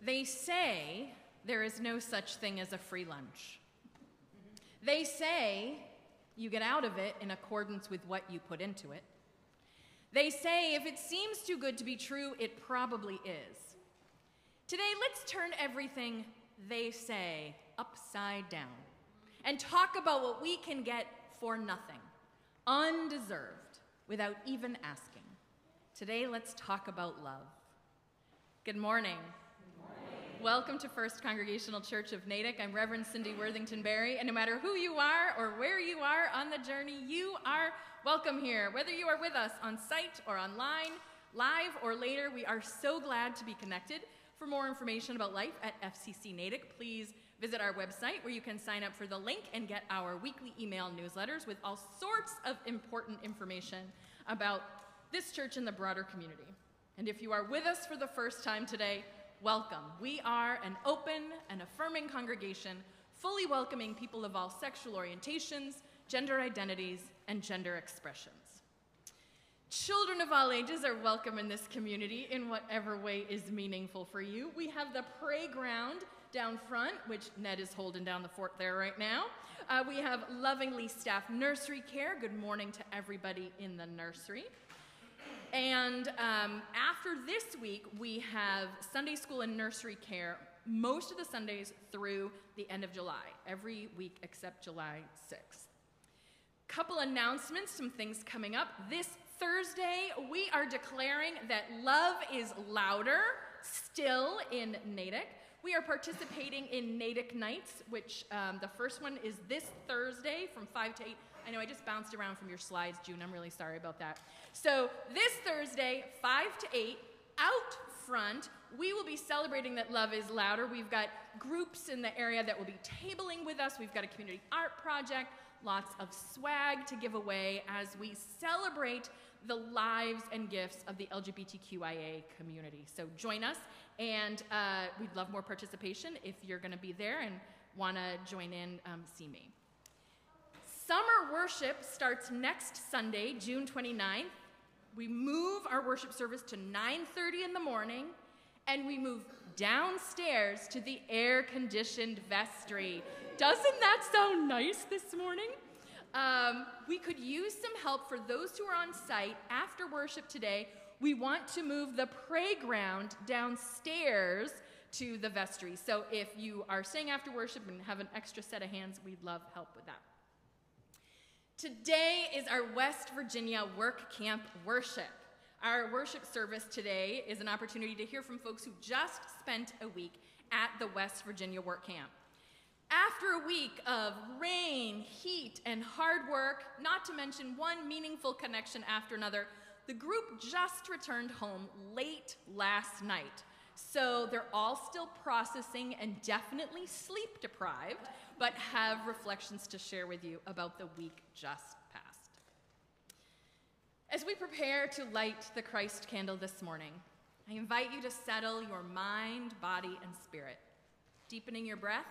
They say there is no such thing as a free lunch. They say you get out of it in accordance with what you put into it. They say if it seems too good to be true, it probably is. Today, let's turn everything they say upside down and talk about what we can get for nothing, undeserved, without even asking. Today, let's talk about love. Good morning. Welcome to First Congregational Church of Natick. I'm Reverend Cindy Worthington Berry, and no matter who you are or where you are on the journey, you are welcome here. Whether you are with us on site or online, live or later, we are so glad to be connected. For more information about life at FCC Natick, please visit our website where you can sign up for the link and get our weekly email newsletters with all sorts of important information about this church and the broader community. And if you are with us for the first time today, welcome. We are an open and affirming congregation, fully welcoming people of all sexual orientations, gender identities, and gender expressions. Children of all ages are welcome in this community in whatever way is meaningful for you. We have the playground down front, which Ned is holding down the fort there right now. We have lovingly staffed nursery care. Good morning to everybody in the nursery. And after this week, we have Sunday school and nursery care most of the Sundays through the end of July, every week except July 6th. Couple announcements, some things coming up. This Thursday, we are declaring that love is louder still in Natick. We are participating in Natick Nights, which the first one is this Thursday from 5 to 8. I know I just bounced around from your slides, June. I'm really sorry about that. So this Thursday, 5 to 8, out front, we will be celebrating that love is louder. We've got groups in the area that will be tabling with us. We've got a community art project, lots of swag to give away as we celebrate the lives and gifts of the LGBTQIA community. So join us, and we'd love more participation. If you're going to be there and want to join in, see me. Summer worship starts next Sunday, June 29th. We move our worship service to 9:30 in the morning, and we move downstairs to the air-conditioned vestry. Doesn't that sound nice this morning? We could use some help for those who are on site after worship today. We want to move the playground downstairs to the vestry. So if you are staying after worship and have an extra set of hands, we'd love help with that. Today is our West Virginia Work Camp worship. Our worship service today is an opportunity to hear from folks who just spent a week at the West Virginia Work Camp. After a week of rain, heat, and hard work, not to mention one meaningful connection after another, the group just returned home late last night. So they're all still processing and definitely sleep deprived, but have reflections to share with you about the week just passed. As we prepare to light the Christ candle this morning, I invite you to settle your mind, body, and spirit, deepening your breath,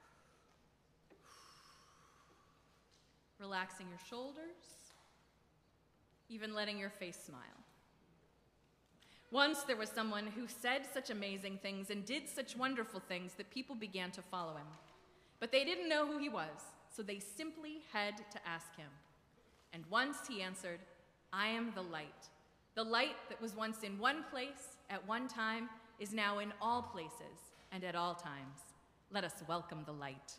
relaxing your shoulders, even letting your face smile. Once there was someone who said such amazing things and did such wonderful things that people began to follow him. But they didn't know who he was, so they simply had to ask him. And once he answered, "I am the light. The light that was once in one place at one time is now in all places and at all times. Let us welcome the light."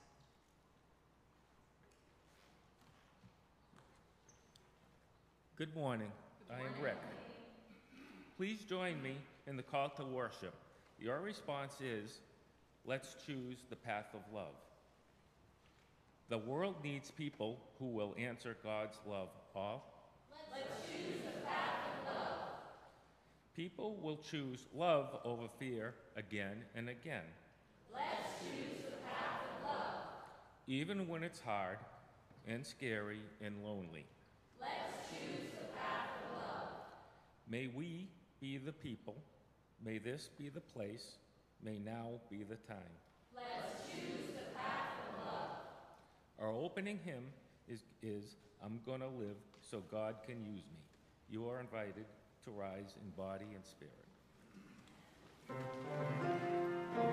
Good morning. I am Rick. Please join me in the call to worship. Your response is, let's choose the path of love. The world needs people who will answer God's love of. Let's choose the path of love. People will choose love over fear again and again. Let's choose the path of love. Even when it's hard and scary and lonely. Let's choose the path of love. May we be the people. May this be the place. May now be the time. Let's choose the path of love. Our opening hymn is I'm Gonna Live So God Can Use Me. You are invited to rise in body and spirit.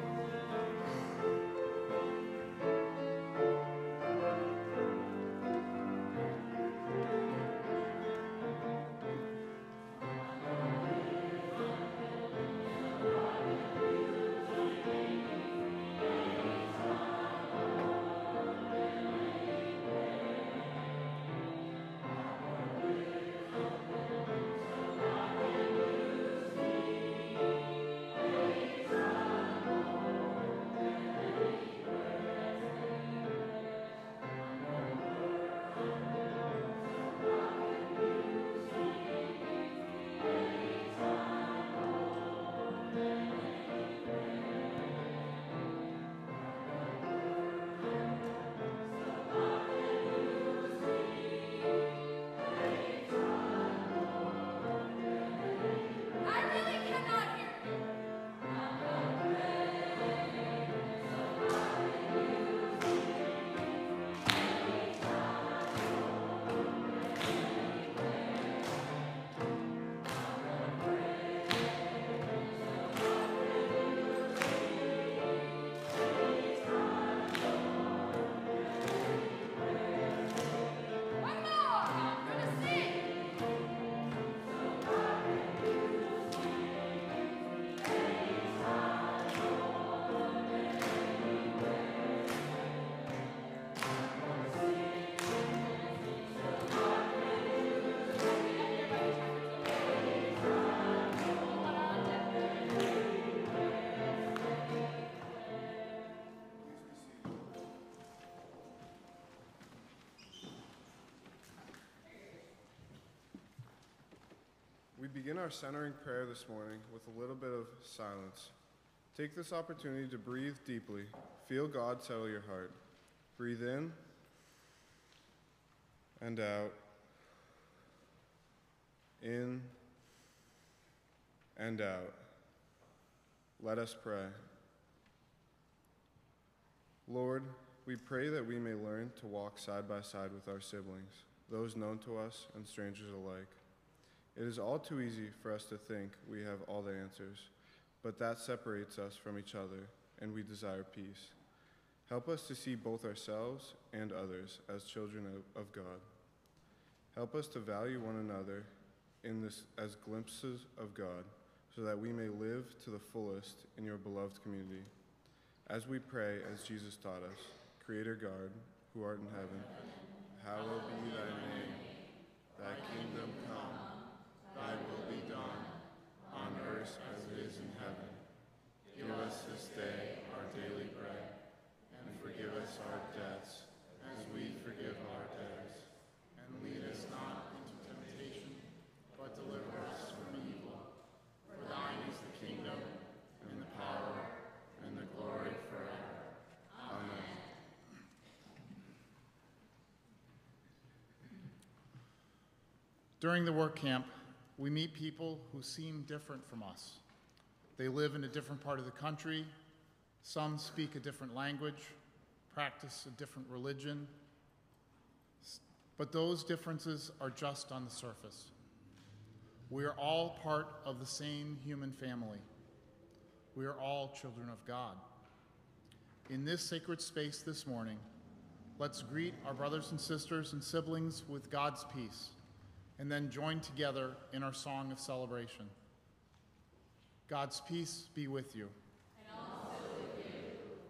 begin our centering prayer this morning with a little bit of silence. Take this opportunity to breathe deeply. Feel God settle your heart. Breathe in and out. In and out. Let us pray. Lord, we pray that we may learn to walk side by side with our siblings, those known to us and strangers alike. It is all too easy for us to think we have all the answers, but that separates us from each other, and we desire peace. Help us to see both ourselves and others as children of God. Help us to value one another in this as glimpses of God, so that we may live to the fullest in your beloved community. As we pray, as Jesus taught us, Creator God, who art in heaven, hallowed be thy name. Thy kingdom come, thy will be done, on earth as it is in heaven. Give us this day our daily bread, and forgive us our debts, as we forgive our debtors. And lead us not into temptation, but deliver us from evil. For thine is the kingdom, and the power, and the glory forever. Amen. During the work camp, we meet people who seem different from us. They live in a different part of the country. Some speak a different language, practice a different religion. But those differences are just on the surface. We are all part of the same human family. We are all children of God. In this sacred space this morning, let's greet our brothers and sisters and siblings with God's peace, and then join together in our song of celebration. God's peace be with you. And also with you.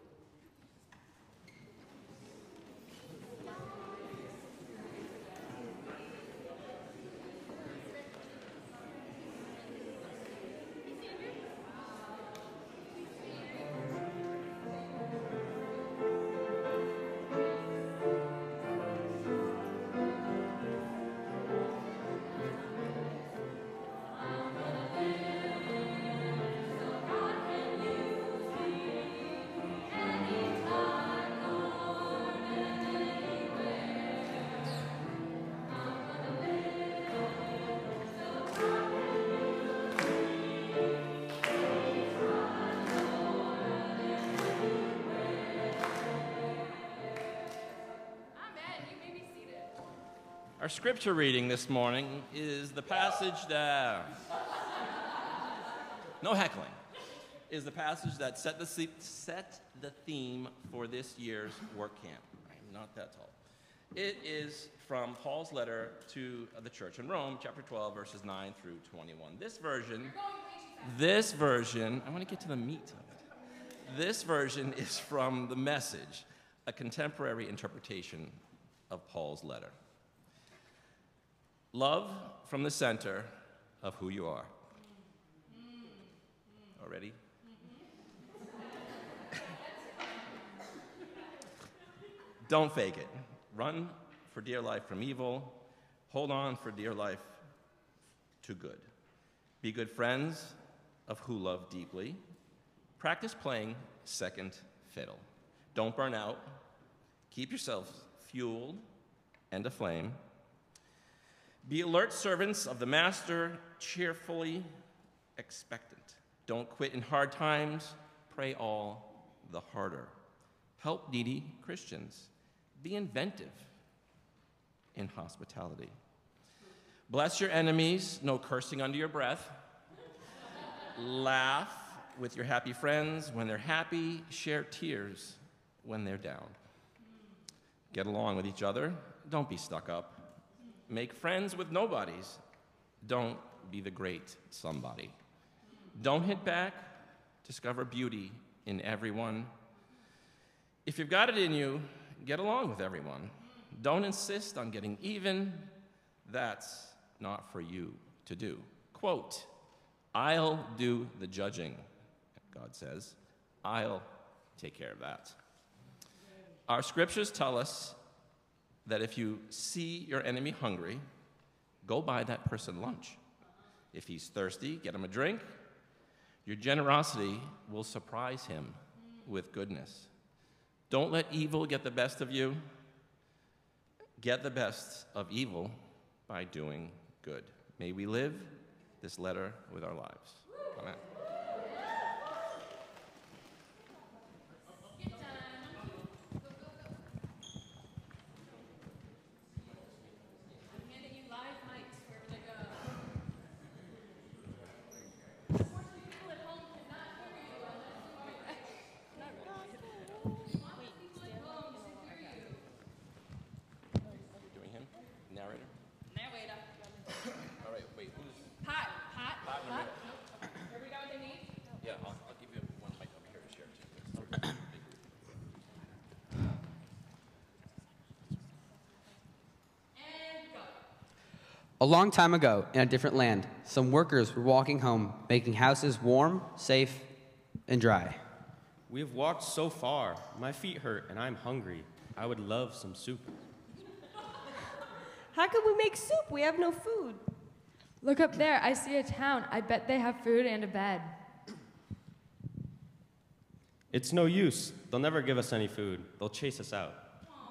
Our scripture reading this morning is the passage that, no heckling, is the passage that set the theme for this year's work camp. I'm not that tall. It is from Paul's letter to the church in Rome, chapter 12, verses 9 through 21. This version, I want to get to the meat of it. This version is from the Message, a contemporary interpretation of Paul's letter. Love from the center of who you are. Already? Don't fake it. Run for dear life from evil. Hold on for dear life to good. Be good friends of who love deeply. Practice playing second fiddle. Don't burn out. Keep yourself fueled and aflame. Be alert servants of the Master, cheerfully expectant. Don't quit in hard times. Pray all the harder. Help needy Christians. Be inventive in hospitality. Bless your enemies. No cursing under your breath. Laugh with your happy friends when they're happy. Share tears when they're down. Get along with each other. Don't be stuck up. Make friends with nobodies. Don't be the great somebody. Don't hit back. Discover beauty in everyone. If you've got it in you, get along with everyone. Don't insist on getting even. That's not for you to do. Quote, I'll do the judging, God says. I'll take care of that. Our scriptures tell us that if you see your enemy hungry, go buy that person lunch. If he's thirsty, get him a drink. Your generosity will surprise him with goodness. Don't let evil get the best of you. Get the best of evil by doing good. May we live this letter with our lives. Amen. Doing him? Narrator? All right, wait, who's? Hot. Yeah, I'll give you one mic over here to share too. A long time ago, in a different land, some workers were walking home, making houses warm, safe, and dry. We have walked so far. My feet hurt and I'm hungry. I would love some soup. How could we make soup? We have no food. Look up there. I see a town. I bet they have food and a bed. It's no use. They'll never give us any food. They'll chase us out.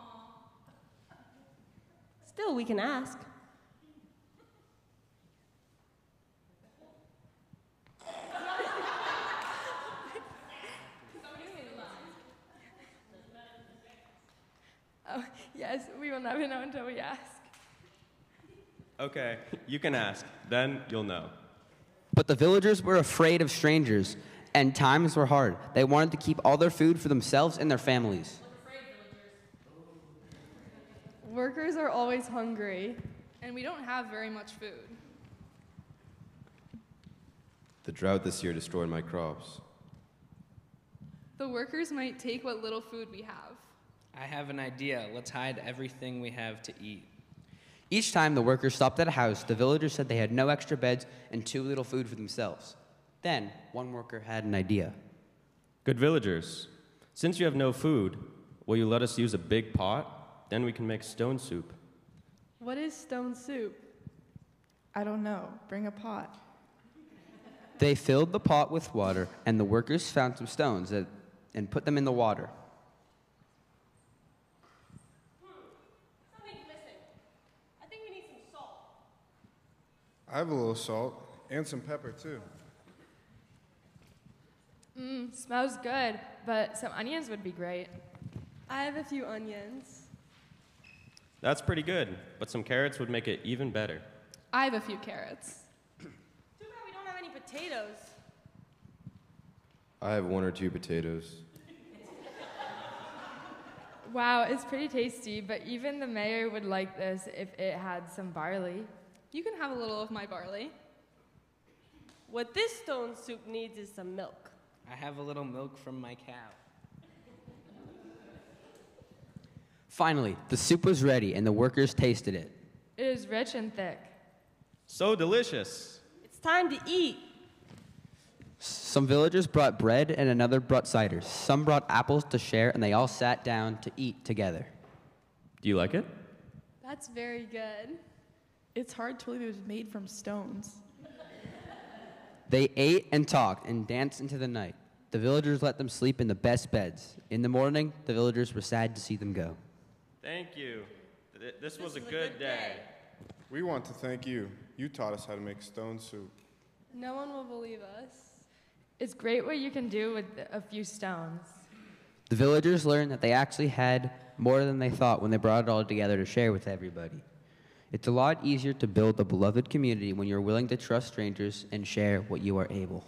Still, we can ask. Oh, yes, we will never know until we ask. Okay, you can ask. Then you'll know. But the villagers were afraid of strangers, and times were hard. They wanted to keep all their food for themselves and their families. Workers are always hungry, and we don't have very much food. The drought this year destroyed my crops. The workers might take what little food we have. I have an idea. Let's hide everything we have to eat. Each time the workers stopped at a house, the villagers said they had no extra beds and too little food for themselves. Then, one worker had an idea. Good villagers, since you have no food, will you let us use a big pot? Then we can make stone soup. What is stone soup? I don't know. Bring a pot. They filled the pot with water, and the workers found some stones and put them in the water. Something's missing. I think we need some salt. I have a little salt and some pepper too. Smells good, but some onions would be great. I have a few onions. That's pretty good, but some carrots would make it even better. I have a few carrots. Too bad we don't have any potatoes. I have 1 or 2 potatoes. Wow, it's pretty tasty, but even the mayor would like this if it had some barley. You can have a little of my barley. What this stone soup needs is some milk. I have a little milk from my cow. Finally, the soup was ready, and the workers tasted it. It is rich and thick. So delicious. It's time to eat. Some villagers brought bread, and another brought cider. Some brought apples to share, and they all sat down to eat together. Do you like it? That's very good. It's hard to believe it was made from stones. They ate and talked and danced into the night. The villagers let them sleep in the best beds. In the morning, the villagers were sad to see them go. Thank you. This was a good day. We want to thank you. You taught us how to make stone soup. No one will believe us. It's great what you can do with a few stones. The villagers learned that they actually had more than they thought when they brought it all together to share with everybody. It's a lot easier to build a beloved community when you're willing to trust strangers and share what you are able.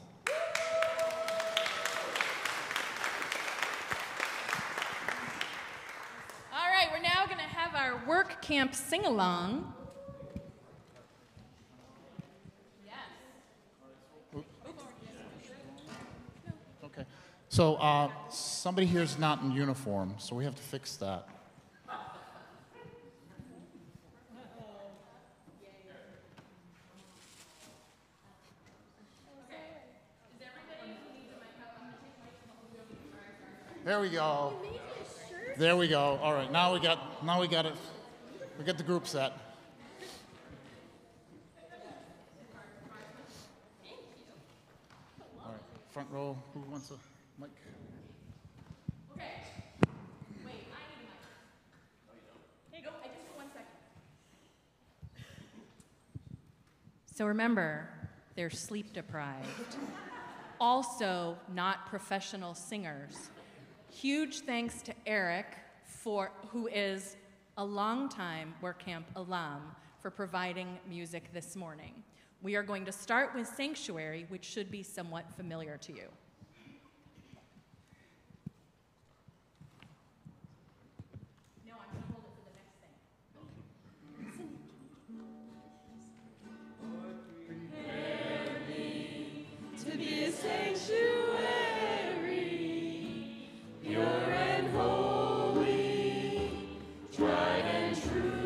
All right, we're now going to have our work camp sing-along. Okay. So somebody here's not in uniform, so we have to fix that. There we go. There we go. All right, now we got it. We got the group set. front row. Who wants a mic? Okay. Wait, I need a mic. No, you don't. Hey, go. I just for 1 second. So remember, they're sleep deprived. Also, not professional singers. Huge thanks to Eric, who is a longtime work camp alum, for providing music this morning. We are going to start with Sanctuary, which should be somewhat familiar to you. No, I'm going to hold it for the next thing. Prepare me to be a sanctuary, pure and holy, tried and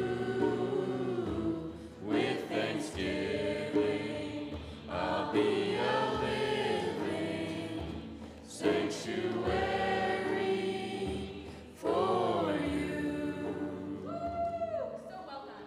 true. With thanksgiving, I'll be a living sanctuary for you. So well done.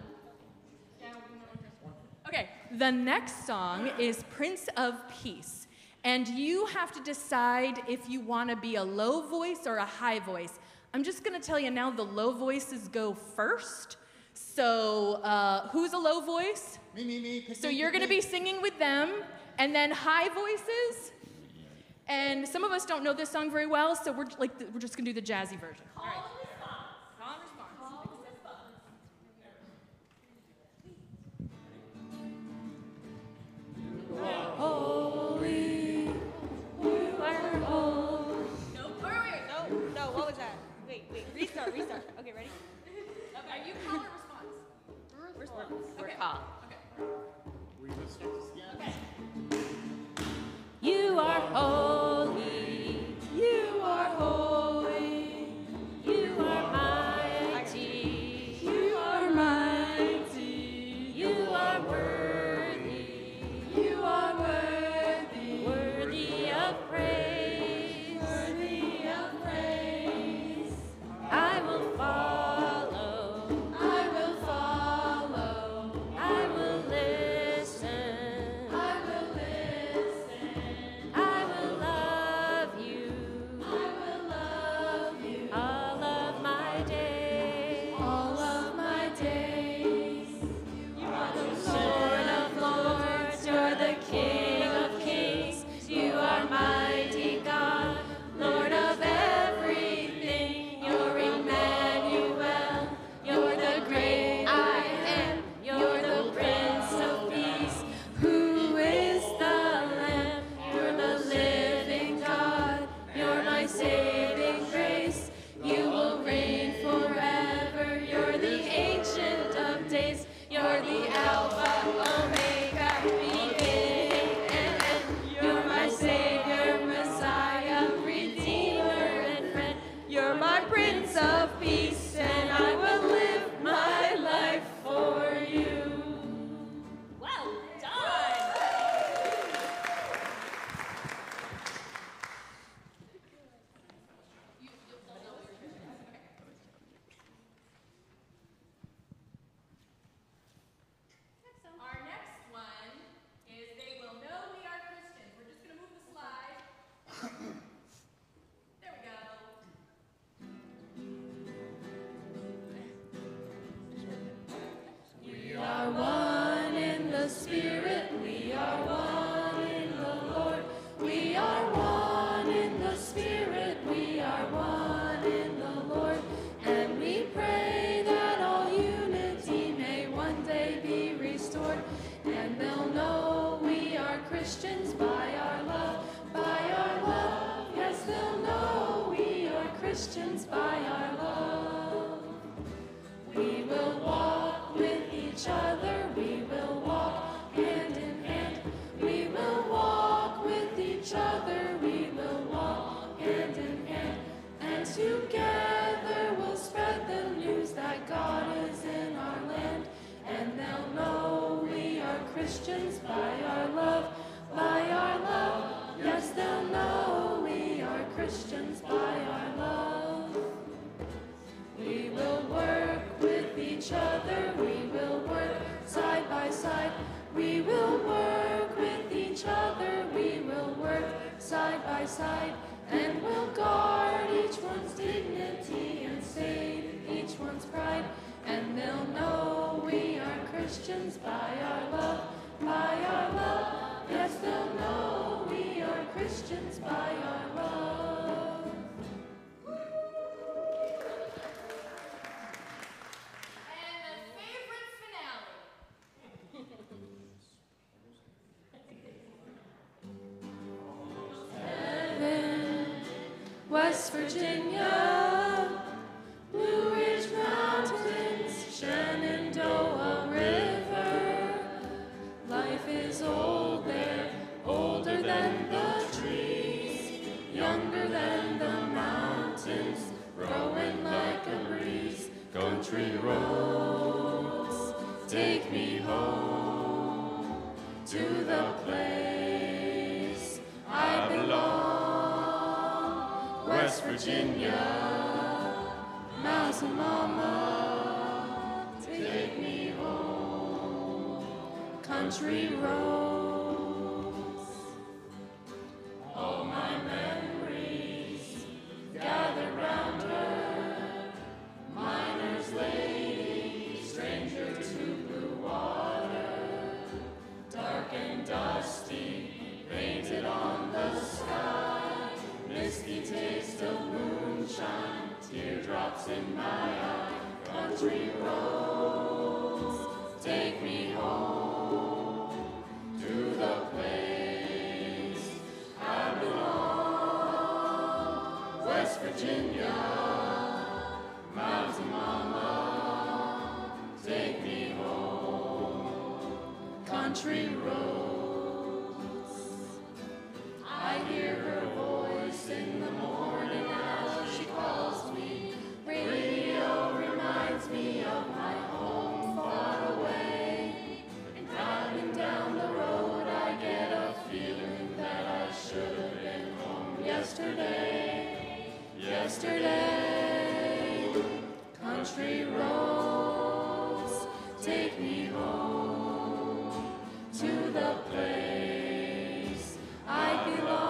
Okay, the next song is Prince of Peace. And you have to decide if you want to be a low voice or a high voice. I'm just going to tell you now the low voices go first. So who's a low voice? Me. So you're going to be singing with them. And then high voices. And some of us don't know this song very well, so we're just going to do the jazzy version. All right. Call and response. Holy, you are holy. No, what was that? Wait, restart. Okay, ready? Are you call or response? We're Okay. call. Okay. We just start this again. Okay. You are holy, you are holy, you are mighty, you are mighty, you are worthy, you are worthy, worthy of praise, worthy of praise. I will follow, I will follow, I will listen, I will listen. I will love you. I will love you. All of my days. All of my days. You are the Lord of lords. You're the King of kings. You are mighty God, Lord of everything. You're Emmanuel. You're the great I am. You're the Prince of Peace. Who is the Lamb? You're the living God. You're my saving grace. You will reign forever. You're the Ancient of Days. You're the Alpha, Omega, beginning and end. You're my Savior, Messiah, Redeemer and friend. You're my Prince of Peace, and I will live my life for you. Well done! Our next one is They Will Know We Are Christians. We're just going to move the slide. There we go. We are one in the Spirit, we are one in the Lord. We are one in the Spirit, we are one in the Lord. And we pray that all unity may one day be restored. And they'll know we are Christians by our love, by our love. Yes, they'll know we are Christians by our love. We will walk with each other, we will walk hand in hand. We will walk with each other, we will walk hand in hand. And together we'll spread the news that God is in our land. And they'll know we are Christians by our love, by our love. Yes, they'll know we are Christians by our love. We will work with each other, we will work side by side. We will work with each other, we will work side by side, and we'll guard each one's dignity and save each one's pride. And they'll know we are Christians by our love, by our love. Yes, they'll know we are Christians by our love. And the favorite Heaven, West Virginia, Blue Ridge Mountains, Shenandoah River. Life is old there, older than the trees, younger than the mountains, growing like a breeze. Country roads, take me home to the place I belong. West Virginia, Mountain Mama, take me home. Country roads, all my memories gather round her. Miner's lady, stranger to blue water, dark and dusty, painted on the sky. Misty taste of moonshine, teardrops in my eye. Country roads, take me home to the place I belong. West Virginia, Mountain Mama, take me home. Country roads, I hear her voice in the morning as she calls me. Radio reminds me of my home far away. And driving down the road, I get a feeling that I should have been home yesterday. Yesterday, country roads, take me home to the place I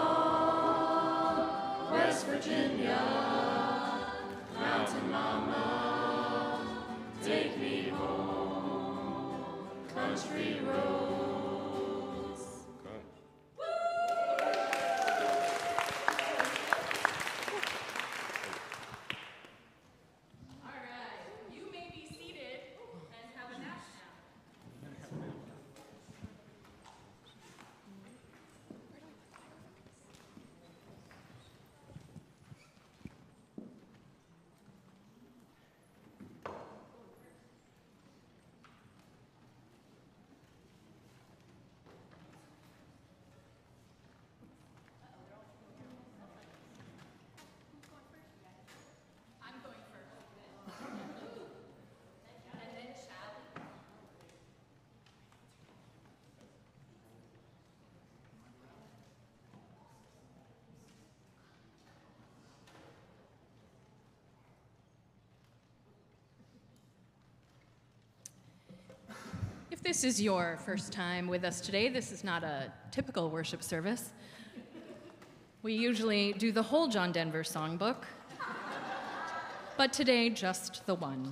belong. West Virginia, Mountain Mama, take me home. Country roads. All right, you may be seated and have a nap now. I'm going first. And then Shally. If this is your first time with us today, this is not a typical worship service. We usually do the whole John Denver songbook, but today, just the one.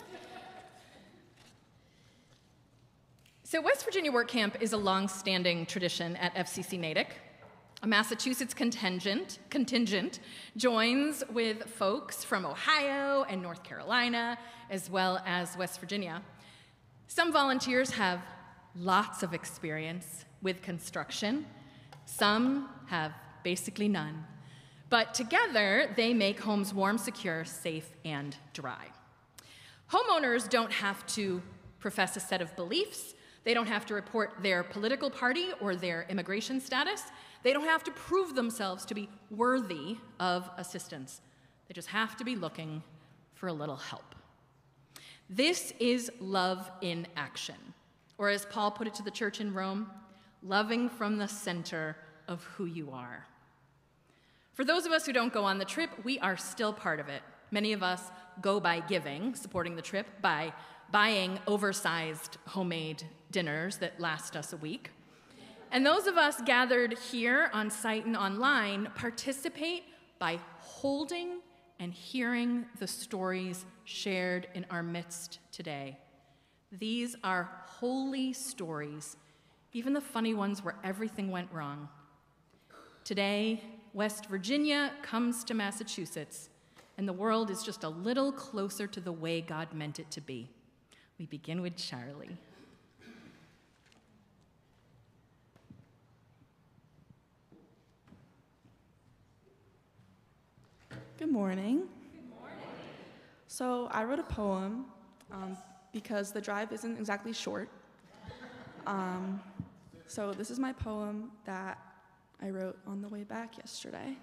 So West Virginia Work Camp is a long-standing tradition at FCC Natick. A Massachusetts contingent joins with folks from Ohio and North Carolina, as well as West Virginia. Some volunteers have lots of experience with construction. Some have basically none. But together, they make homes warm, secure, safe, and dry. Homeowners don't have to profess a set of beliefs. They don't have to report their political party or their immigration status. They don't have to prove themselves to be worthy of assistance. They just have to be looking for a little help. This is love in action, or as Paul put it to the church in Rome, loving from the center of who you are. For those of us who don't go on the trip, we are still part of it. Many of us go by giving, supporting the trip, by buying oversized homemade dinners that last us a week. And those of us gathered here on site and online participate by holding and hearing the stories shared in our midst today. These are holy stories, even the funny ones where everything went wrong. Today, West Virginia comes to Massachusetts, and the world is just a little closer to the way God meant it to be. We begin with Charlie. Good morning. Good morning. So I wrote a poem because the drive isn't exactly short. So this is my poem that I wrote on the way back yesterday.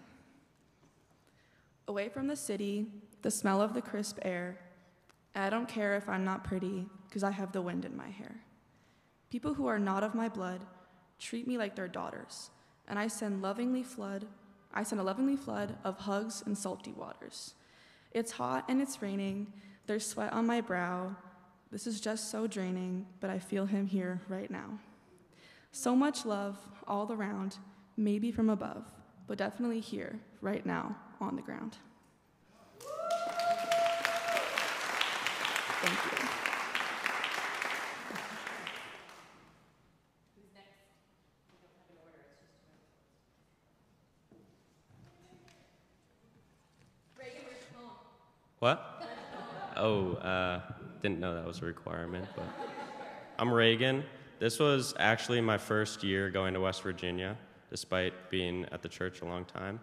Away from the city, the smell of the crisp air. I don't care if I'm not pretty, because I have the wind in my hair. People who are not of my blood treat me like their daughters, and I send a lovingly flood of hugs and salty waters. It's hot and it's raining, there's sweat on my brow. This is just so draining, but I feel him here right now. So much love all around, maybe from above, but definitely here, right now, on the ground. Thank you. What? Oh, didn't know that was a requirement, but I'm Reagan. This was actually my first year going to West Virginia, despite being at the church a long time.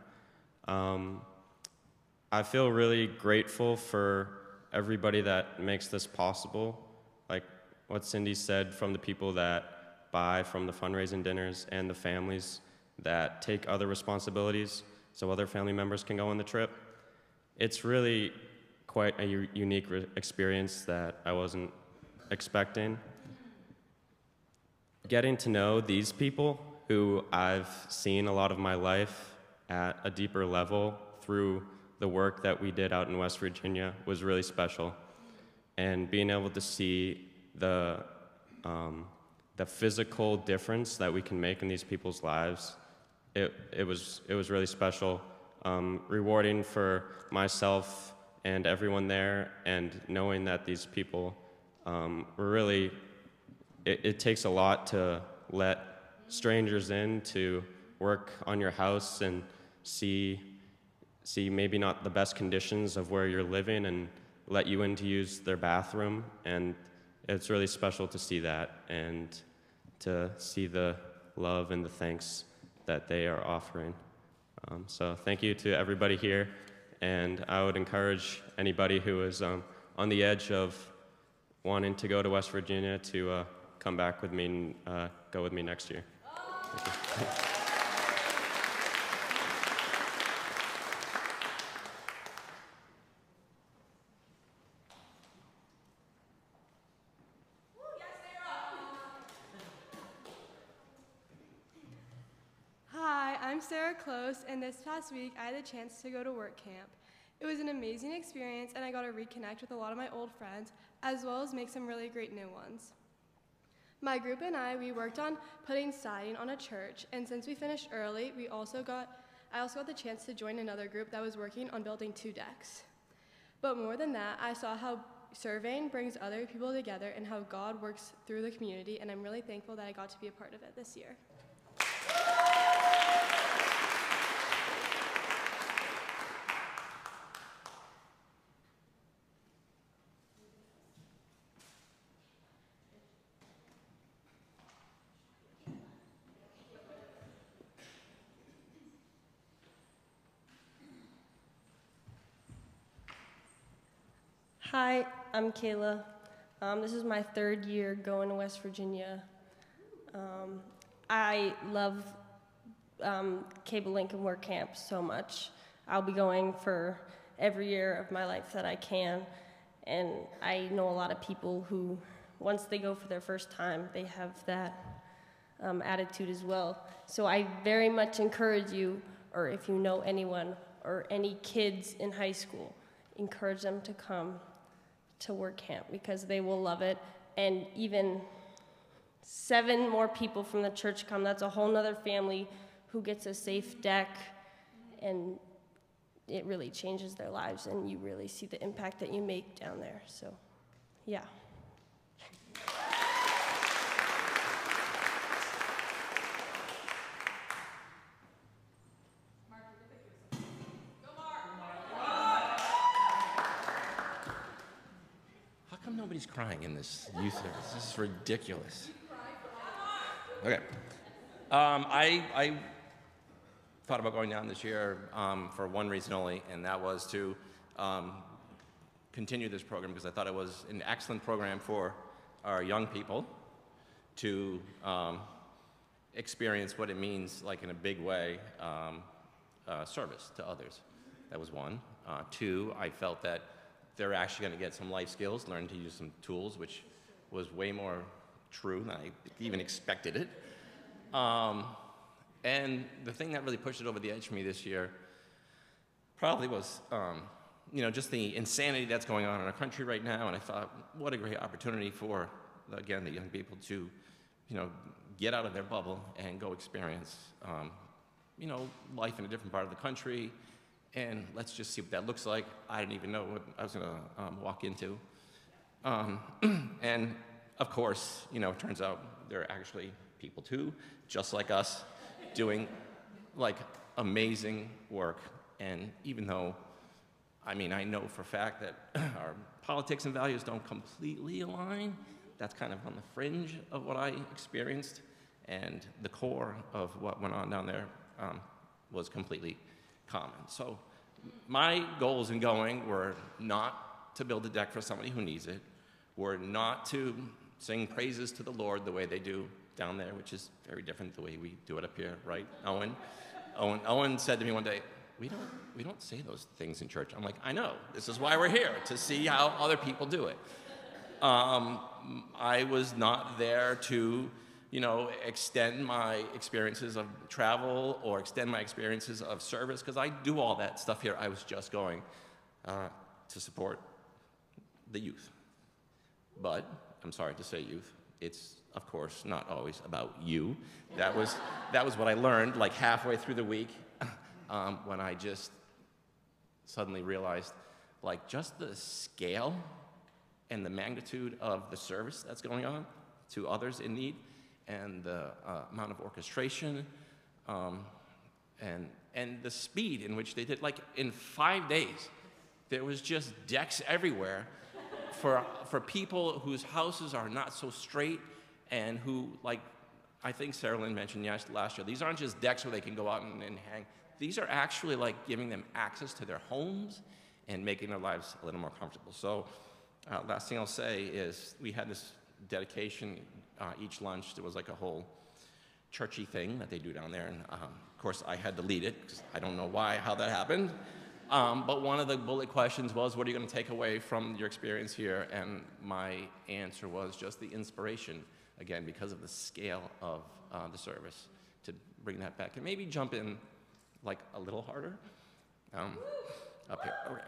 I feel really grateful for everybody that makes this possible, like what Cindy said, from the people that buy from the fundraising dinners and the families that take other responsibilities so other family members can go on the trip. It's really quite a unique experience that I wasn't expecting. Getting to know these people who I've seen a lot of my life at a deeper level through the work that we did out in West Virginia was really special. And being able to see the physical difference that we can make in these people's lives, it was really special, rewarding for myself and everyone there, and knowing that these people were really, it takes a lot to let strangers in to work on your house and see maybe not the best conditions of where you're living and let you in to use their bathroom. And it's really special to see that and to see the love and the thanks that they are offering. So thank you to everybody here. And I would encourage anybody who is on the edge of wanting to go to West Virginia to come back with me and go with me next year. Thank you. Hi, I'm Sarah Close, and this past week I had the chance to go to work camp. It was an amazing experience, and I got to reconnect with a lot of my old friends, as well as make some really great new ones. My group and we worked on putting siding on a church, and since we finished early, I also got the chance to join another group that was working on building 2 decks. But more than that, I saw how surveying brings other people together and how God works through the community, and I'm really thankful that I got to be a part of it this year. Hi, I'm Kayla. This is my 3rd year going to West Virginia. I love Cable Lincoln Work Camp so much. I'll be going for every year of my life that I can. And I know a lot of people who, once they go for their first time, they have that attitude as well. So I very much encourage you, or if you know anyone or any kids in high school, encourage them to come to work camp because they will love it. And even 7 more people from the church come. That's a whole nother family who gets a safe deck, and it really changes their lives, and you really see the impact that you make down there. So, yeah. How come nobody's crying in this youth service? This is ridiculous. Okay. I thought about going down this year for one reason only, and that was to continue this program because I thought it was an excellent program for our young people to experience what it means, like in a big way, service to others. That was one. 2, I felt that they're actually going to get some life skills, learn to use some tools, which was way more true than I even expected it. And the thing that really pushed it over the edge for me this year probably was, just the insanity that's going on in our country right now. And I thought, what a great opportunity for, again, the young people to, get out of their bubble and go experience, life in a different part of the country. And let's just see what that looks like. I didn't even know what I was going to walk into. And of course, it turns out they're actually people too, just like us, doing like amazing work. And even though, I know for a fact that our politics and values don't completely align, that's kind of on the fringe of what I experienced. And the core of what went on down there was completely common. So my goals in going were not to build a deck for somebody who needs it, were not to sing praises to the Lord the way they do down there, which is very different the way we do it up here, right, Owen? Owen said to me one day, we don't say those things in church. I'm like, I know. This is why we're here, to see how other people do it. I was not there to, extend my experiences of travel or extend my experiences of service, because I do all that stuff here. I was just going to support the youth. But, I'm sorry to say youth, it's, of course, not always about you. That was what I learned, like halfway through the week, when I just suddenly realized, like, just the scale and the magnitude of the service that's going on to others in need, and the amount of orchestration, and the speed in which they did. Like, in 5 days, there was just decks everywhere for people whose houses are not so straight, and who, like I think Sarah Lynn mentioned last year, these aren't just decks where they can go out and hang. These are actually like giving them access to their homes and making their lives a little more comfortable. So last thing I'll say is we had this dedication each lunch. There was like a whole churchy thing that they do down there. And of course, I had to lead it because I don't know how that happened. But one of the bullet questions was, what are you going to take away from your experience here? And my answer was just the inspiration, again, because of the scale of the service, to bring that back and maybe jump in like a little harder. Up here. Okay.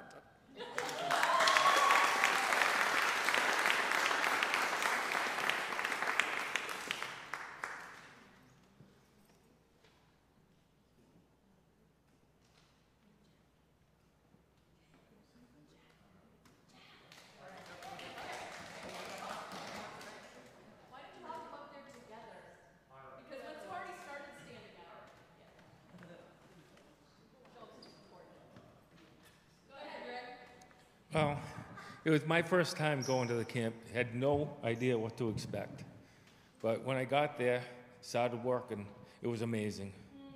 Well, it was my first time going to the camp. Had no idea what to expect. But when I got there, started working, it was amazing.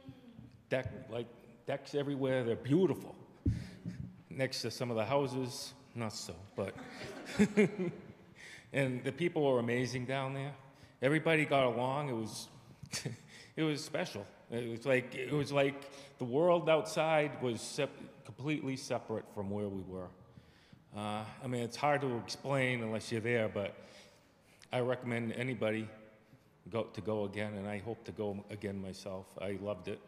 Decks everywhere, they're beautiful. Next to some of the houses, not so, but. And the people were amazing down there. Everybody got along. It was special. It was like the world outside was completely separate from where we were. It's hard to explain unless you're there, but I recommend anybody to go again, and I hope to go again myself. I loved it.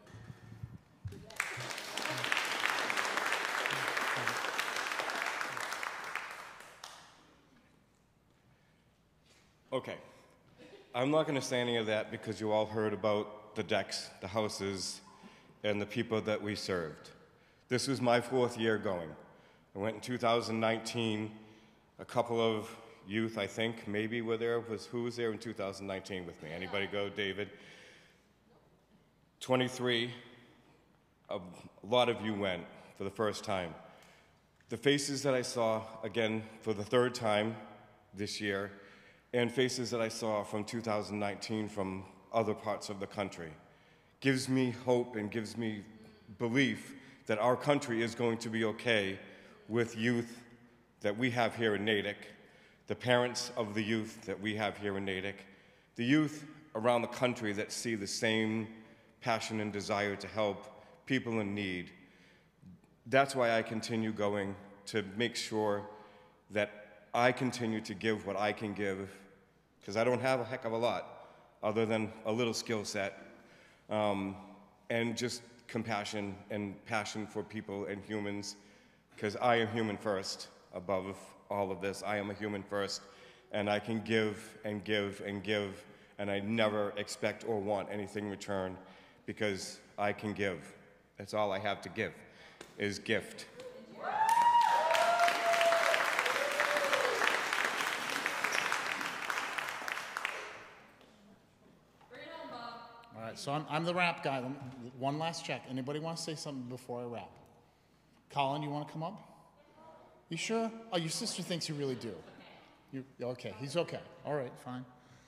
Okay. I'm not going to say any of that because you all heard about the decks, the houses, and the people that we served. This was my 4th year going. I went in 2019. A couple of youth, I think, maybe were there. Who was there in 2019 with me? Anybody go? David? 23. A lot of you went for the first time. The faces that I saw, again, for the 3rd time this year, and faces that I saw from 2019 from other parts of the country, gives me hope and gives me belief that our country is going to be okay with youth that we have here in Natick, the parents of the youth that we have here in Natick, the youth around the country that see the same passion and desire to help people in need. That's why I continue going, to make sure that I continue to give what I can give, because I don't have a heck of a lot other than a little skill set, and just compassion and passion for people and humans, because I am human first above all of this. I am a human first, and I can give and give and give, and I never expect or want anything in return, because I can give. That's all I have to give, is gift. All right, so I'm the rap guy. One last check. Anybody want to say something before I wrap? Colin, you want to come up? You sure? Oh, your sister thinks you really do. Okay, he's okay. All right, fine.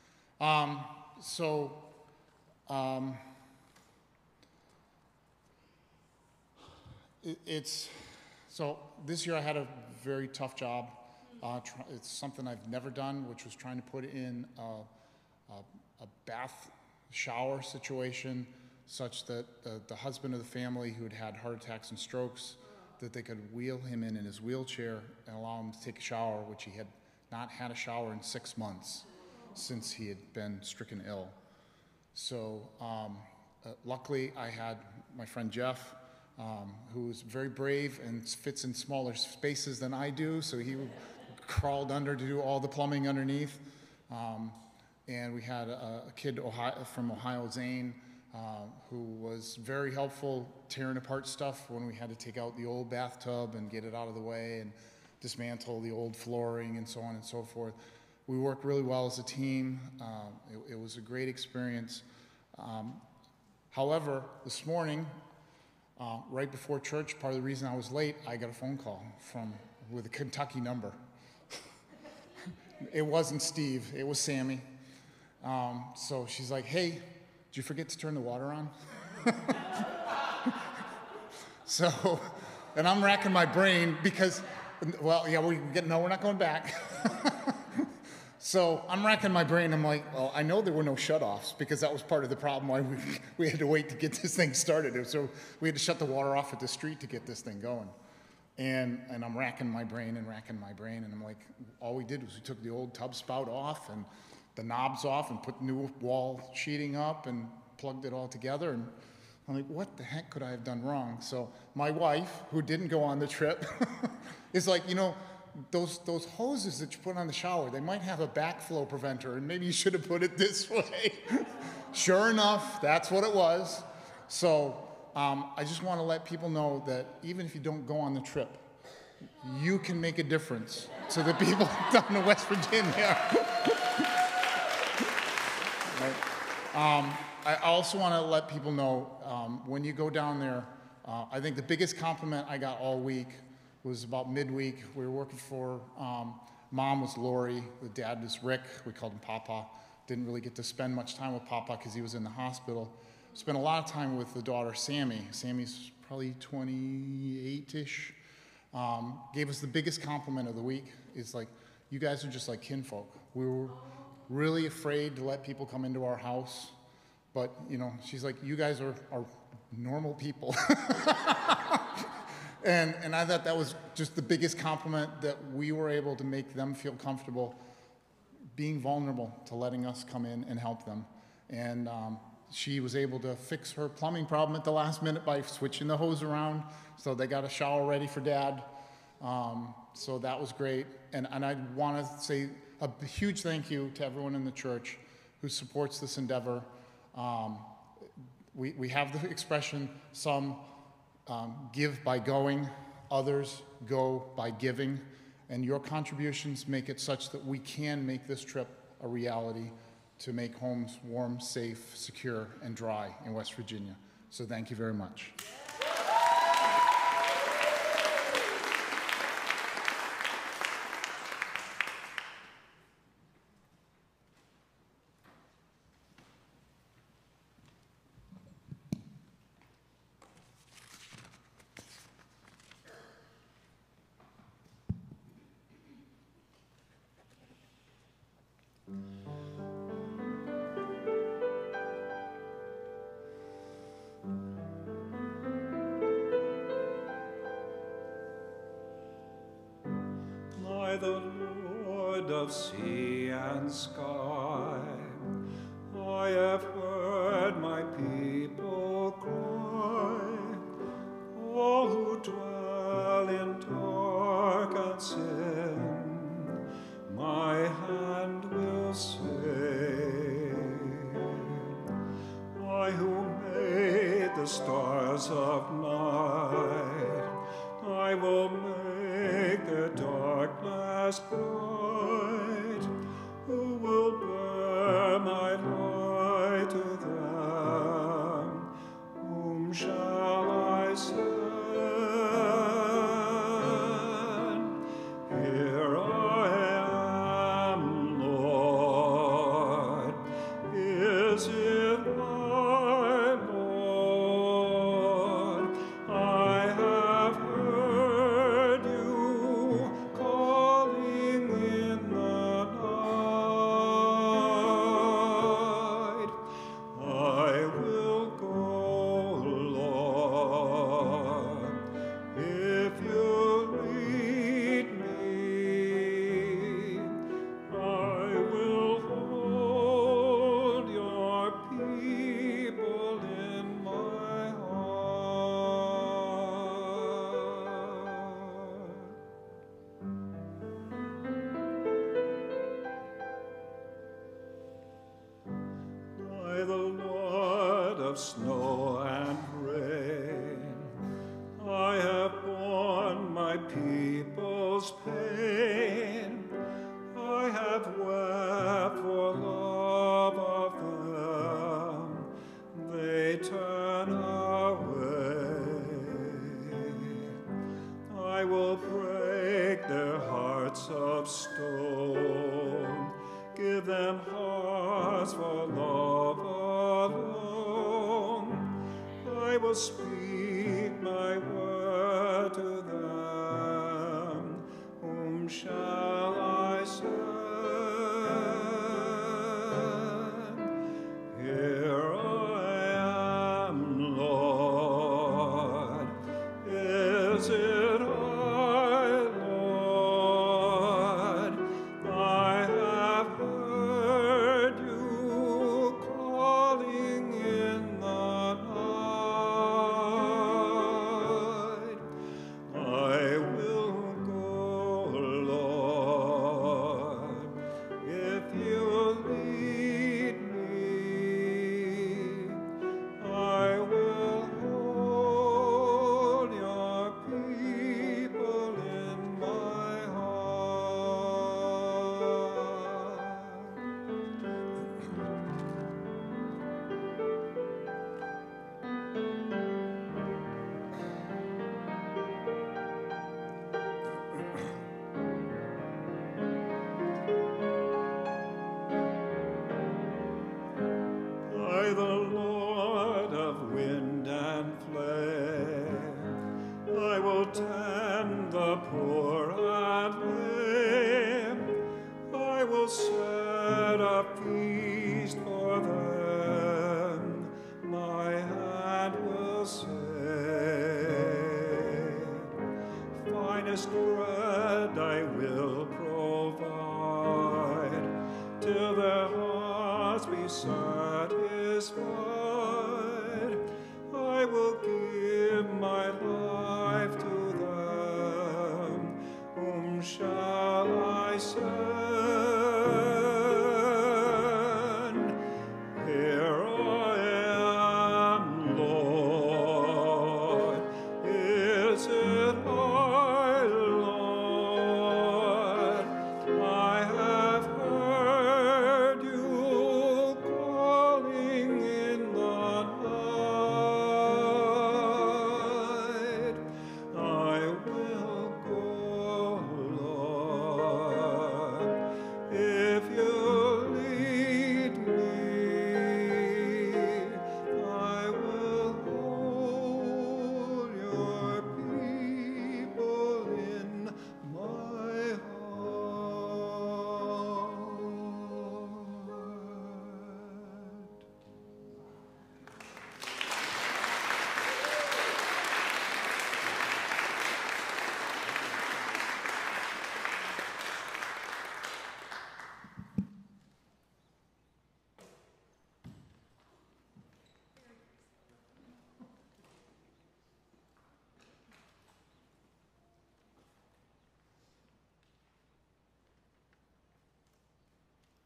So this year I had a very tough job. It's something I've never done, which was trying to put in a bath shower situation such that the husband of the family who had had heart attacks and strokes, that they could wheel him in his wheelchair and allow him to take a shower, which he had not had a shower in 6 months since he had been stricken ill. So luckily I had my friend Jeff, who's very brave and fits in smaller spaces than I do, so he crawled under to do all the plumbing underneath. And we had a kid from Ohio, Zane, who was very helpful tearing apart stuff when we had to take out the old bathtub and get it out of the way and dismantle the old flooring and so on and so forth. We worked really well as a team. It was a great experience. However, this morning, right before church, part of the reason I was late, I got a phone call with a Kentucky number. It wasn't Steve, it was Sammy. So she's like, "Hey, did you forget to turn the water on?" So, and I'm racking my brain because, well, yeah, we're not going back. So I'm racking my brain. I'm like, well, I know there were no shutoffs because that was part of the problem why we had to wait to get this thing started. So we had to shut the water off at the street to get this thing going. And I'm racking my brain, and I'm like, all we did was we took the old tub spout off and the knobs off and put new wall sheeting up and plugged it all together. And I'm like, what the heck could I have done wrong? So my wife, who didn't go on the trip, is like, those hoses that you put on the shower, they might have a backflow preventer, and maybe you should have put it this way. Sure enough, that's what it was. So I just want to let people know that even if you don't go on the trip, you can make a difference to the people down in West Virginia. Right. I also want to let people know, when you go down there, I think the biggest compliment I got all week was about midweek. We were working for, mom was Lori, the dad was Rick, we called him Papa. Didn't really get to spend much time with Papa because he was in the hospital. Spent a lot of time with the daughter, Sammy. Sammy's probably 28-ish. Gave us the biggest compliment of the week. It's like, you guys are just like kinfolk. We were really afraid to let people come into our house, but she's like, you guys are normal people. And I thought that was just the biggest compliment, that we were able to make them feel comfortable being vulnerable to letting us come in and help them. And she was able to fix her plumbing problem at the last minute by switching the hose around, so they got a shower ready for Dad. So that was great. And I want to say a huge thank you to everyone in the church. who supports this endeavor. We have the expression, some give by going, others go by giving, and your contributions make it such that we can make this trip a reality to make homes warm, safe, secure, and dry in West Virginia. So thank you very much. By the Lord of sea and sky, I have heard my people cry, all who dwell in dark and sin, my hand will save. I who made the stars of night, I will make their darkness bright. Who will bear my light to them? Whom shall I send? Here I am, Lord. Is it my Lord? I have heard you calling in the night. I will go, Lord, if you lead me. I will hold your people in my heart. By the Lord of snow and rain, I have borne my people's pain. I have wept for love of them. They turn away. I will break their hearts of stone, give them hearts for love alone. I will speak my word to them. Whom shall I send? Here I am, Lord. Is it I, Lord? I have heard you calling in the night. I will go, Lord, if you lead me. I will hold your people in my By the Lord of wind and flame, I will tend the poor and lame. I will set a feast for them. My hand will save. Finest bread I will provide, till their hearts be satisfied. I will give my life to them. Whom shall I send?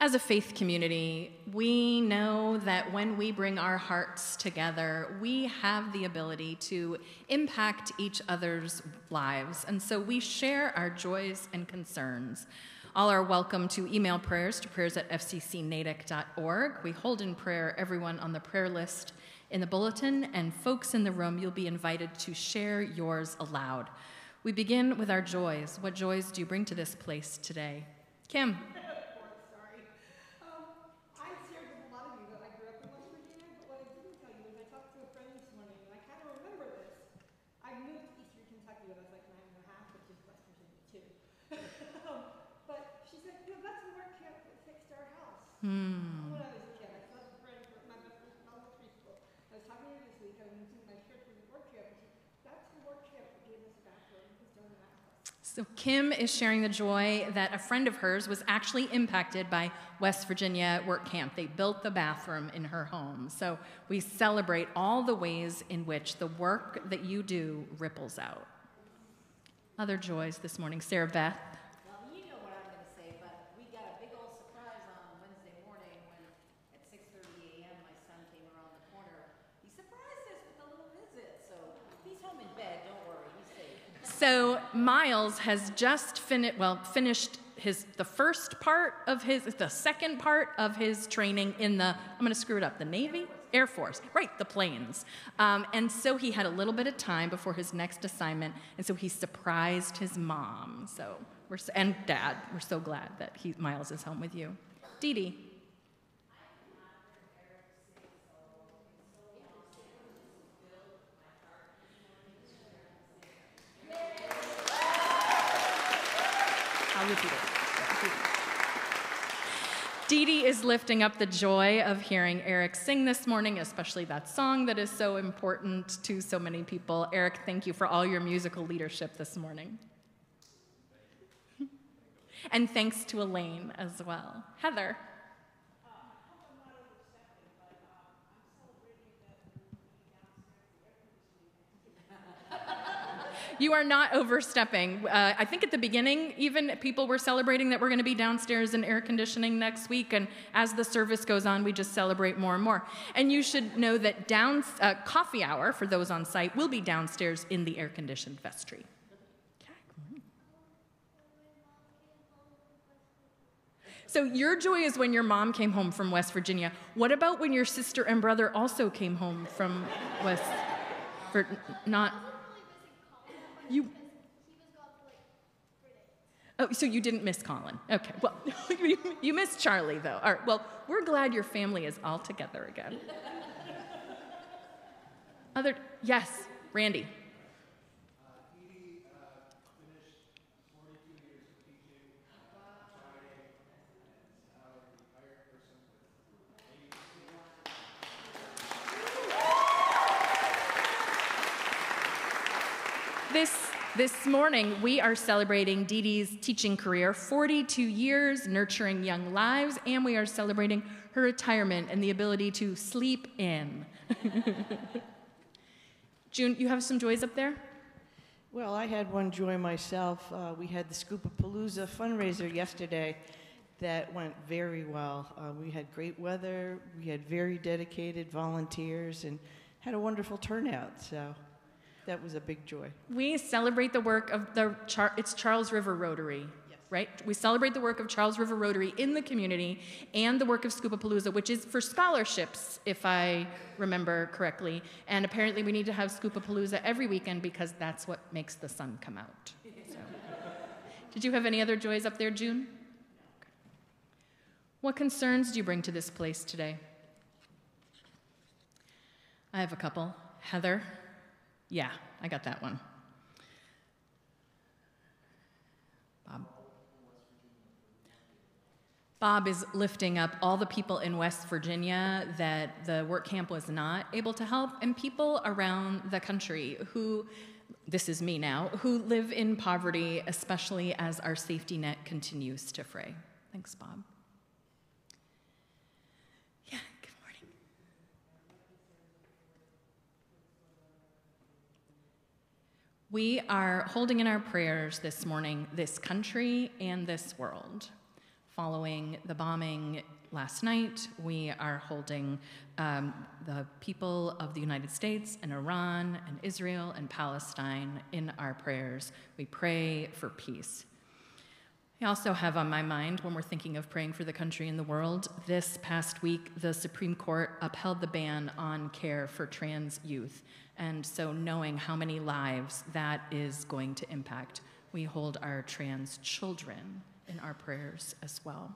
As a faith community, we know that when we bring our hearts together, we have the ability to impact each other's lives. And so we share our joys and concerns. All are welcome to email prayers to prayers@fccnatick.org. We hold in prayer everyone on the prayer list in the bulletin, and folks in the room, you'll be invited to share yours aloud. We begin with our joys. What joys do you bring to this place today? Kim. When I was a kid, I was praying for my best friend from preschool. I was talking to her this week. I went to my church for the work camp. That's the work camp that gave us a bathroom. So Kim is sharing the joy that a friend of hers was actually impacted by West Virginia work camp. They built the bathroom in her home. So we celebrate all the ways in which the work that you do ripples out. Other joys this morning. Sarah Beth. So Miles has just finished the second part of his training in the, I'm going to screw it up, the Navy? Air Force, right, the planes. And so he had a little bit of time before his next assignment, and so he surprised his mom. And dad, we're so glad that Miles is home with you. Dee Dee. I'll repeat it. Dee Dee is lifting up the joy of hearing Eric sing this morning, especially that song that is so important to so many people. Eric, thank you for all your musical leadership this morning. And thanks to Elaine as well. Heather. You are not overstepping. I think at the beginning, even people were celebrating that we're going to be downstairs in air conditioning next week, and as the service goes on, we just celebrate more and more. And you should know that coffee hour, for those on site, will be downstairs in the air-conditioned vestry. So your joy is when your mom came home from West Virginia. What about when your sister and brother also came home from West Virginia? Oh, so you didn't miss Colin. Okay, well, you missed Charlie, though. All right, well, we're glad your family is all together again. Yes, Randy. This morning, we are celebrating Dee Dee's teaching career, 42 years nurturing young lives, and we are celebrating her retirement and the ability to sleep in. June, you have some joys up there? Well, I had one joy myself. We had the Scoopapalooza fundraiser yesterday that went very well. We had great weather, we had very dedicated volunteers, and had a wonderful turnout, so that was a big joy. We celebrate the work of it's Charles River Rotary, yes. Right? We celebrate the work of Charles River Rotary in the community and the work of Scoopapalooza, which is for scholarships, if I remember correctly. And apparently we need to have Scoopapalooza every weekend because that's what makes the sun come out. So. Did you have any other joys up there, June? What concerns do you bring to this place today? I have a couple. Heather? Yeah, I got that one. Bob is lifting up all the people in West Virginia that the work camp was not able to help, and people around the country who, this is me now, who live in poverty, especially as our safety net continues to fray. Thanks, Bob. We are holding in our prayers this morning this country and this world. Following the bombing last night, we are holding the people of the United States and Iran and Israel and Palestine in our prayers. We pray for peace. I also have on my mind, when we're thinking of praying for the country and the world, this past week, the Supreme Court upheld the ban on care for trans youth. And so knowing how many lives that is going to impact, we hold our trans children in our prayers as well.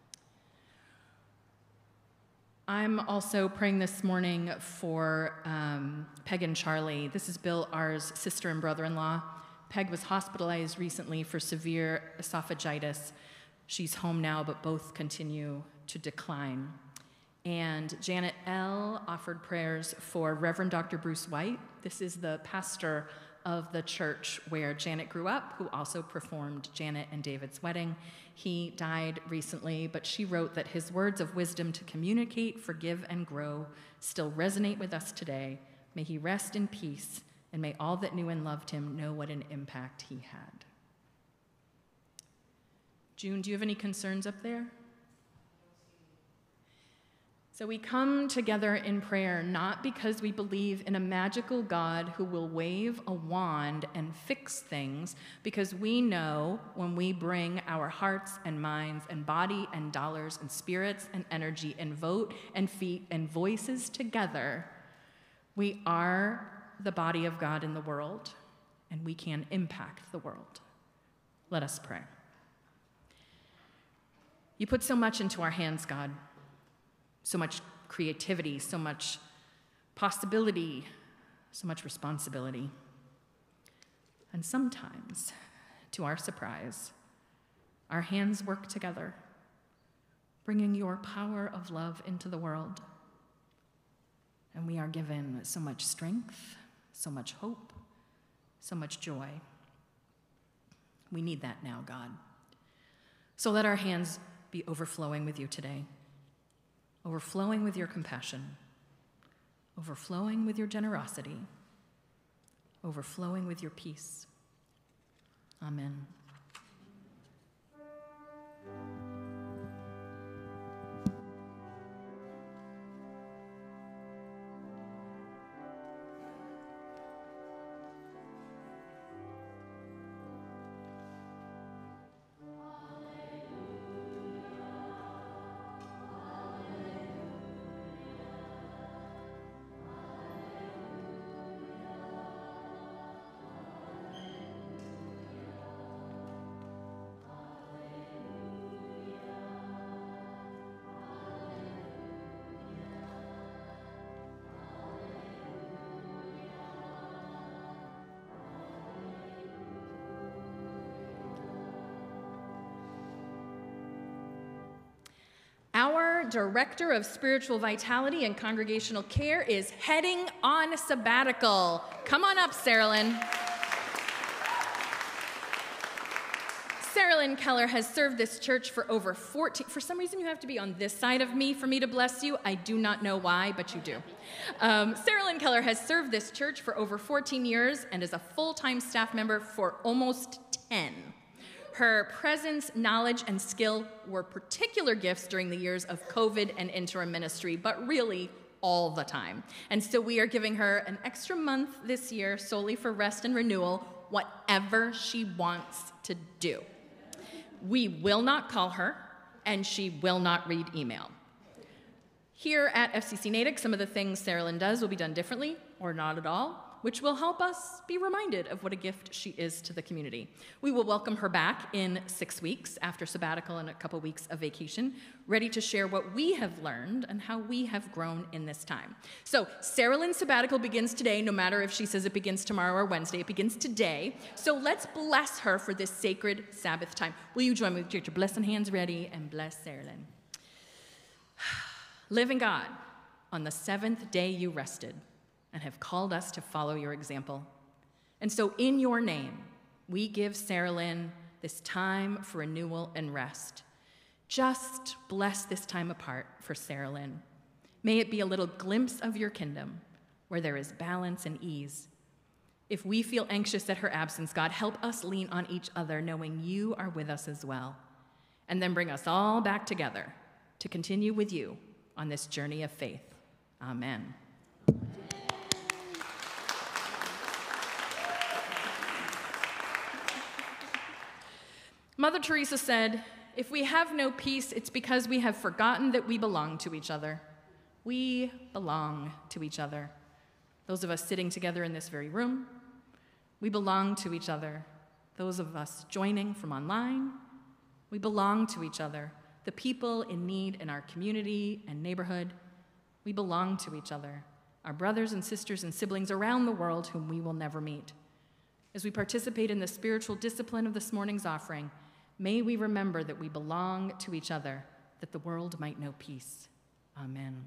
I'm also praying this morning for Peg and Charlie. This is Bill R's sister and brother-in-law. Peg was hospitalized recently for severe esophagitis. She's home now, but both continue to decline. And Janet L. offered prayers for Reverend Dr. Bruce White. This is the pastor of the church where Janet grew up, who also performed Janet and David's wedding. He died recently, but she wrote that his words of wisdom to communicate, forgive, and grow still resonate with us today. May he rest in peace, and may all that knew and loved him know what an impact he had. June, do you have any concerns up there? So we come together in prayer not because we believe in a magical God who will wave a wand and fix things, because we know when we bring our hearts and minds and body and dollars and spirits and energy and vote and feet and voices together, we are the body of God in the world, and we can impact the world. Let us pray. You put so much into our hands, God. So much creativity, so much possibility, so much responsibility. And sometimes, to our surprise, our hands work together, bringing your power of love into the world. And we are given so much strength, so much hope, so much joy. We need that now, God. So let our hands be overflowing with you today. Overflowing with your compassion, overflowing with your generosity, overflowing with your peace. Amen. Our Director of Spiritual Vitality and Congregational Care is heading on sabbatical. Come on up, Saralyn. Saralyn Keller has served this church for over 14. For some reason, you have to be on this side of me for me to bless you. I do not know why, but you do. Saralyn Keller has served this church for over 14 years and is a full-time staff member for almost 10. Her presence, knowledge, and skill were particular gifts during the years of COVID and interim ministry, but really all the time. And so we are giving her an extra month this year solely for rest and renewal, whatever she wants to do. We will not call her, and she will not read email. Here at FCC Natick, some of the things Saralyn does will be done differently or not at all, which will help us be reminded of what a gift she is to the community. We will welcome her back in 6 weeks after sabbatical and a couple weeks of vacation, ready to share what we have learned and how we have grown in this time. So Saralyn's sabbatical begins today, no matter if she says it begins tomorrow or Wednesday, it begins today. So let's bless her for this sacred Sabbath time. Will you join me with your blessing hands ready and bless Saralyn? Living God, on the seventh day you rested and have called us to follow your example. And so in your name, we give Saralyn this time for renewal and rest. Just bless this time apart for Saralyn. May it be a little glimpse of your kingdom where there is balance and ease. If we feel anxious at her absence, God, help us lean on each other, knowing you are with us as well. and then bring us all back together to continue with you on this journey of faith. Amen. Mother Teresa said, "If we have no peace, it's because we have forgotten that we belong to each other." We belong to each other. Those of us sitting together in this very room, we belong to each other. Those of us joining from online, we belong to each other. The people in need in our community and neighborhood, we belong to each other. Our brothers and sisters and siblings around the world whom we will never meet. As we participate in the spiritual discipline of this morning's offering, may we remember that we belong to each other, that the world might know peace. Amen.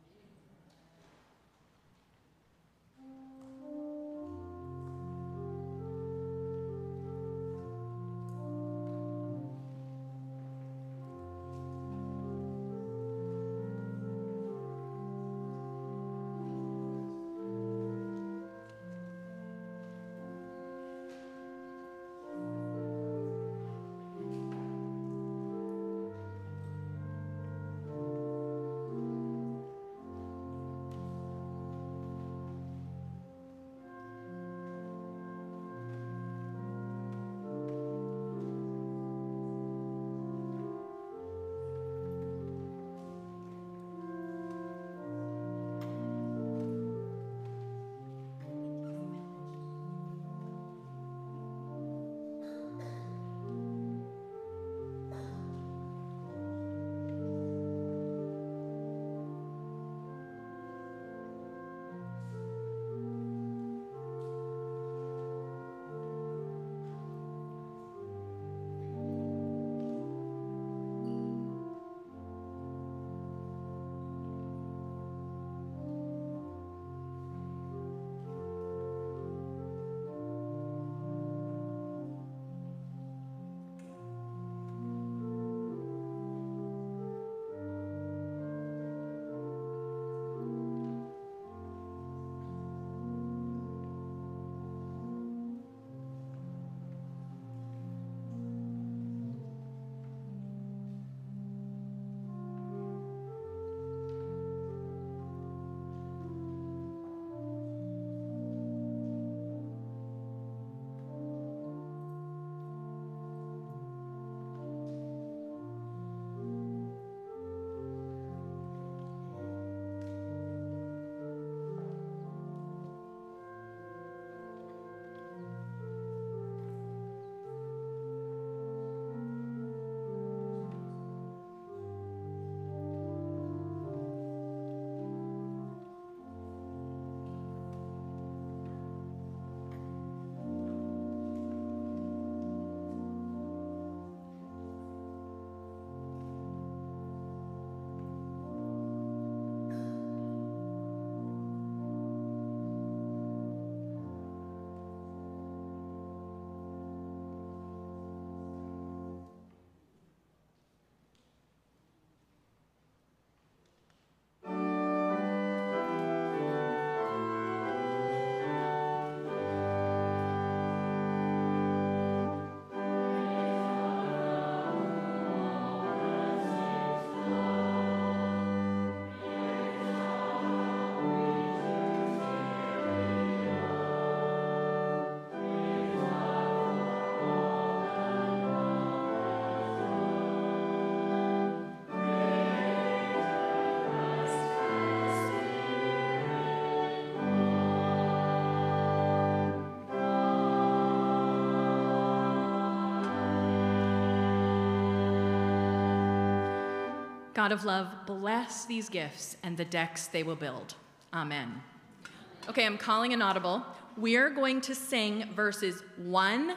God of love, bless these gifts and the decks they will build. Amen. Okay, I'm calling an audible. We're going to sing verses 1,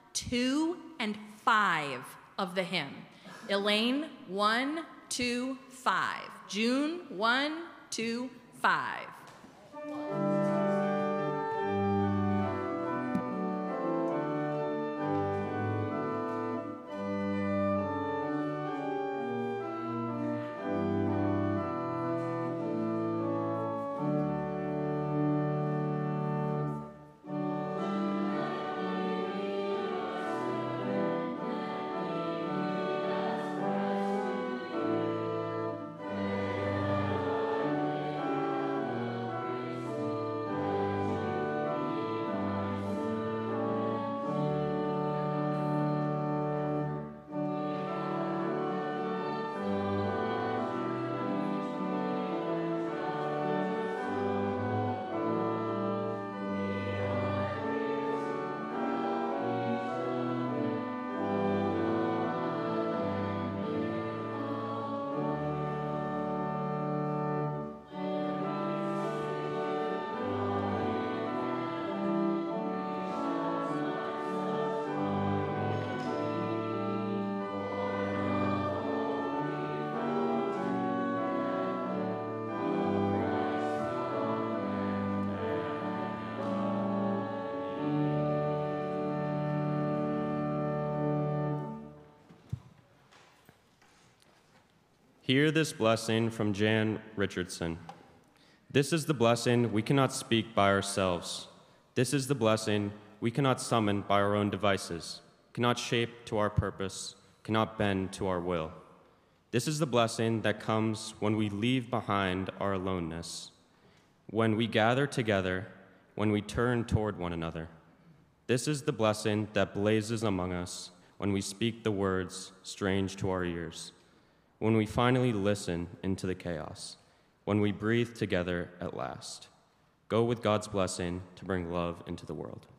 2, and 5 of the hymn. Elaine, 1, 2, 5. June, 1, 2, 5. Hear this blessing from Jan Richardson. This is the blessing we cannot speak by ourselves. This is the blessing we cannot summon by our own devices, cannot shape to our purpose, cannot bend to our will. This is the blessing that comes when we leave behind our aloneness, when we gather together, when we turn toward one another. This is the blessing that blazes among us when we speak the words strange to our ears, when we finally listen into the chaos, when we breathe together at last. Go with God's blessing to bring love into the world.